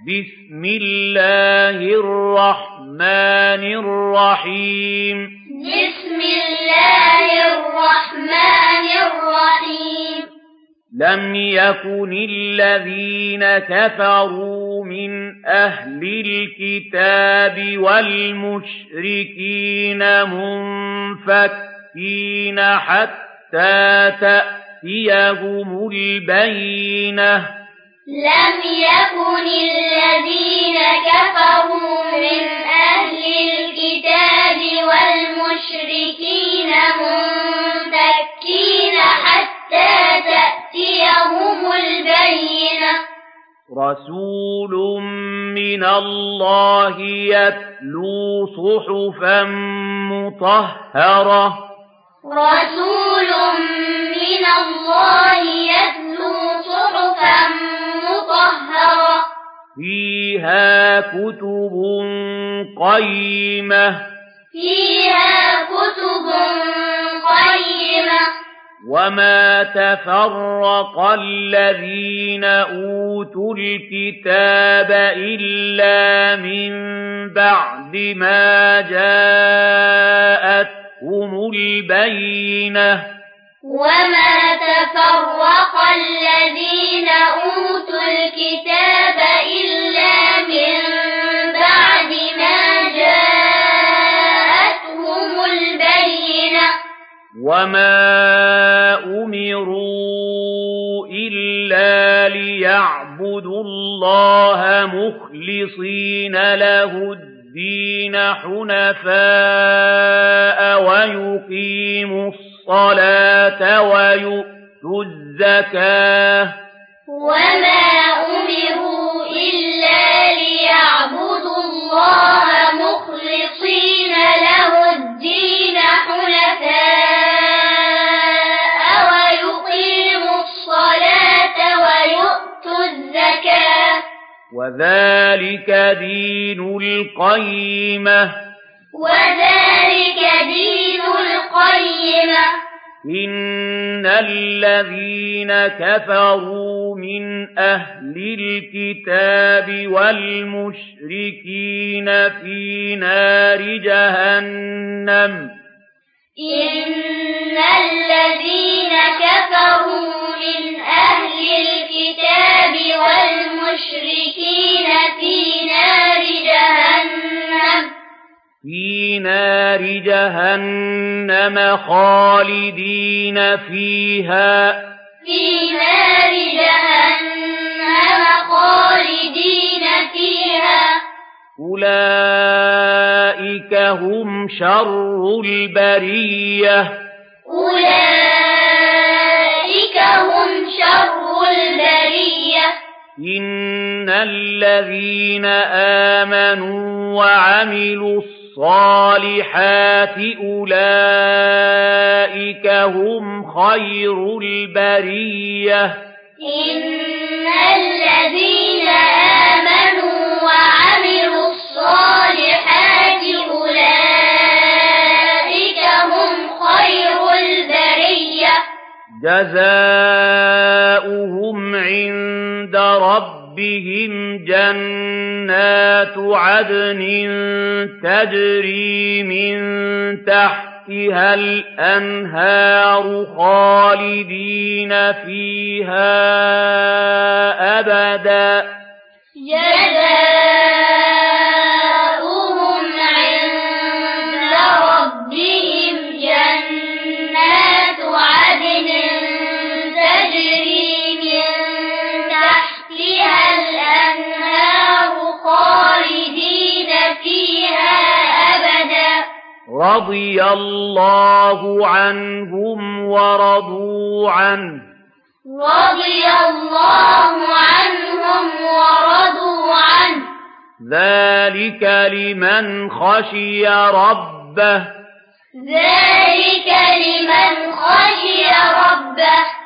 بسم الله الرحمن الرحيم بسم الله الرحمن الرحيم لم يكن الذين كفروا من أهل الكتاب والمشركين منفكين حتى تأتيهم البينة لم يكن الذين كفروا من أهل الكتاب والمشركين منفكين حتى تأتيهم البينة رسول من الله يتلو صحفا مطهرة رسول من الله يتلو صحفا مطهرة فيها كتب قيمة فيها كتب قيمة وما تفرق الذين أوتوا الكتاب إلا من بعد ما جاءتهم البينة وما تفرق الذين أوتوا الكتاب إلا من بعد ما جاءتهم البينة وما أمروا إلا ليعبدوا الله مخلصين له الدين حنفاء ويقيموا الصلاة ويؤتوا الزكاة وما أمروا إلا ليعبدوا الله مخلصين له الدين حنفاء ويقيموا الصلاة ويؤتوا الزكاة وذلك دين القيمة وذلك دين القيمة إن الذين كفروا من أهل الكتاب والمشركين في نار جهنم إن الذين كفروا من أهل الكتاب والمشركين في نار جهنم خالدين فيها في نار جهنم خالدين فيها أولئك هم شر البرية أولئك هم شر البرية إن الذين آمنوا وعملوا الصالحات أولئك هم خير البرية إن الذين آمنوا وعملوا الصالحات أولئك هم خير البرية جزاؤهم عند ربهم جنات عدن تجري من تحتها الأنهار خالدين فيها أبدا جزاؤهم عند ربهم جنات عدن تجري من تحتها الأنهار خالدين فيها أبدا رضي الله عنهم ورضوا عنه رضي الله عنهم ورضوا عنه ذلك لمن خشي ربه ذلك لمن خشي ربه